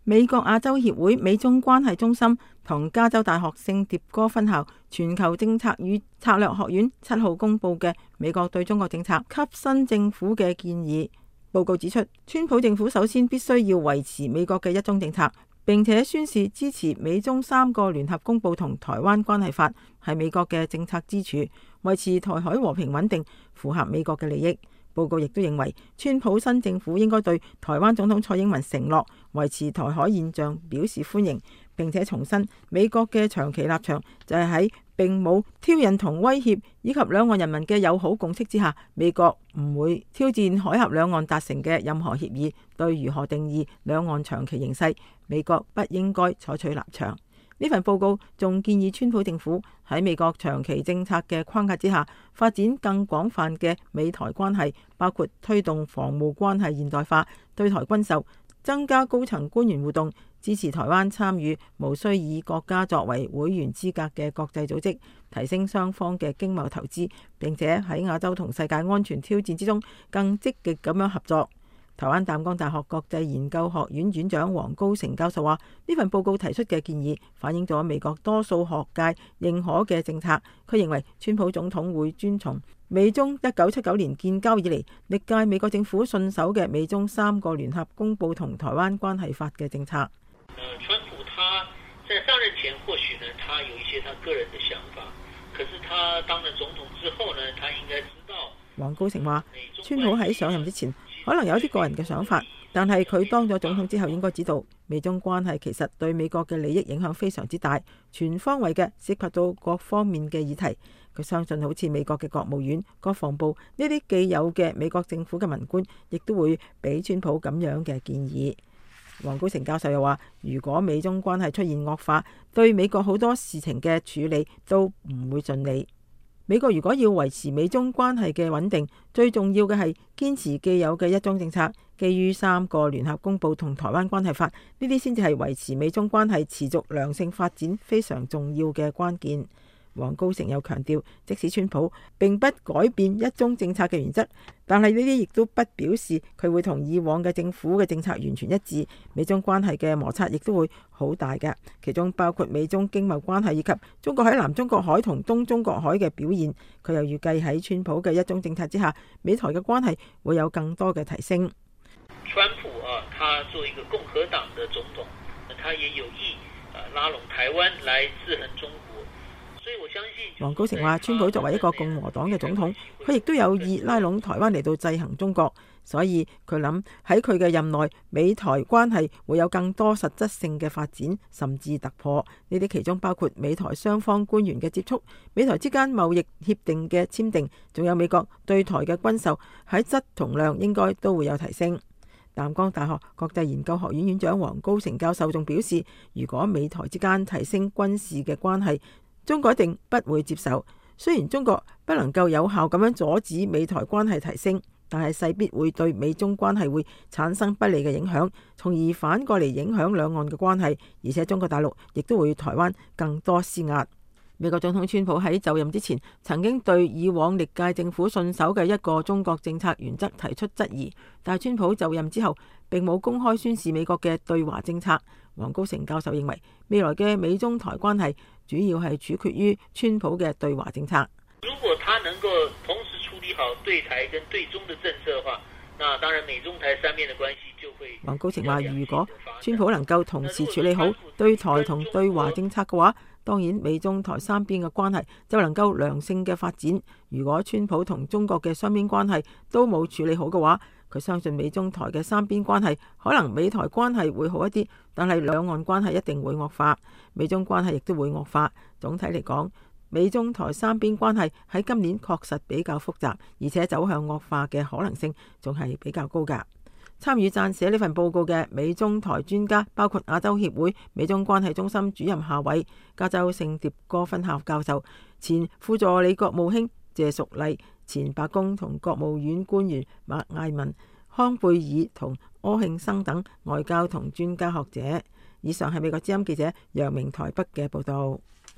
美國亞洲協會美中關係中心同加州大學聖迭戈分校全球政策與策略學院7號公佈嘅美國對中國政策給新政府嘅建議。報告指出，川普政府首先必須要維持美國嘅一中政策，並且宣示支持美中3個聯合公佈同台灣關係法係美國嘅政策支柱，維持台海和平穩定，符合美國嘅利益。報告亦都認為，川普新政府應該對台灣總統蔡英文承諾維持台海現狀表示歡迎，並且重申美國嘅長期立場就係喺並冇挑釁同威脅以及兩岸人民嘅友好共識之下，美國唔會挑戰海峽兩岸達成嘅任何協議。對如何定義兩岸長期形勢，美國不應該採取立場。呢份報告仲建議川普政府喺美國長期政策嘅框架之下，發展更廣泛嘅美台關係，包括推動防務關係現代化、對台軍售、增加高層官員互動、支持台灣參與無需以國家作為會員資格嘅國際組織、提升雙方嘅經貿投資，並且喺亞洲同世界安全挑戰之中更積極咁樣合作。台灣淡江大學國際研究學院院長黃高成教授話：呢份報告提出嘅建議反映咗美國多數學界認可嘅政策。佢認為川普總統會遵從美中1979年建交以嚟歷屆美國政府信守嘅美中3個聯合公佈同台灣關係法嘅政策。 川普他在上任前或許呢，他有一些他個人的想法，可是他當了總統之後呢，他應該知道。 黃高成話：川普喺上任之前可能有啲個人嘅想法，但係佢當咗總統之後應該知道，美中關係其實對美國嘅利益影響非常之大，全方位嘅涉及到各方面嘅議題。佢相信好似美國嘅國務院、國防部呢啲既有嘅美國政府嘅文官，亦都會俾川普咁樣嘅建議。黃高成教授又話：如果美中關係出現惡化，對美國好多事情嘅處理都唔會順利。美國如果要維持美中關係嘅穩定，最重要嘅係堅持既有嘅一中政策，基於3個聯合公佈同台灣關係法，呢啲先至係維持美中關係持續良性發展非常重要嘅關鍵。黃高成又強調，即使川普並不改變一中政策嘅原則，但係呢啲亦都不表示佢會同以往嘅政府嘅政策完全一致。美中關係嘅摩擦亦都會好大嘅，其中包括美中經貿關係以及中國喺南中國海同東中國海嘅表現。佢又預計喺川普嘅一中政策之下，美台嘅關係會有更多嘅提升。 川普他做一個共和黨的總統，他也有意拉攏台灣來制衡中國。 黃高成話：川普作為一個共和黨嘅總統，佢亦都有意拉攏台灣嚟到制衡中國，所以佢諗喺佢嘅任內，美台關係會有更多實質性嘅發展，甚至突破。呢啲其中包括美台雙方官員嘅接觸、美台之間貿易協定嘅簽訂，仲有美國對台嘅軍售，喺質同量應該都會有提升。淡江大學國際研究學院院長黃高成教授仲表示，如果美台之間提升軍事嘅關係，中國一定不會接受。雖然中國不能夠有效咁樣阻止美台關係提升，但係勢必會對美中關係會產生不利嘅影響，從而反過嚟影響兩岸嘅關係。而且中國大陸亦都會台灣更多施壓。美國總統川普喺就任之前，曾經對以往歷屆政府信守嘅一個中國政策原則提出質疑，但係川普就任之後並冇公開宣示美國嘅對華政策。黃高成教授認為，未來嘅美中台關係主要係取決於川普嘅對華政策。 如果他能夠同時處理好對台跟對中的政策的話，那當然美中台三面的關係就會。黃高成話：如果川普能夠同時處理好對台同對華政策嘅話，當然美中台三邊嘅關係就能夠良性嘅發展。如果川普同中國嘅雙邊關係都冇處理好嘅話，佢相信美中台嘅三邊關係可能美台關係會好一啲，但係兩岸關係一定會惡化，美中關係亦都會惡化。總體嚟講，美中台三邊關係喺今年確實比較複雜，而且走向惡化嘅可能性仲係比較高㗎。參與撰寫呢份報告嘅美中台專家包括亞洲協會美中關係中心主任夏偉、加州聖迭戈分校教授、前副助理國務卿謝淑麗、前白宮同國務院官員麥艾文、康貝爾同柯慶生等外交同專家學者。以上係美國之音記者楊明台北嘅報道。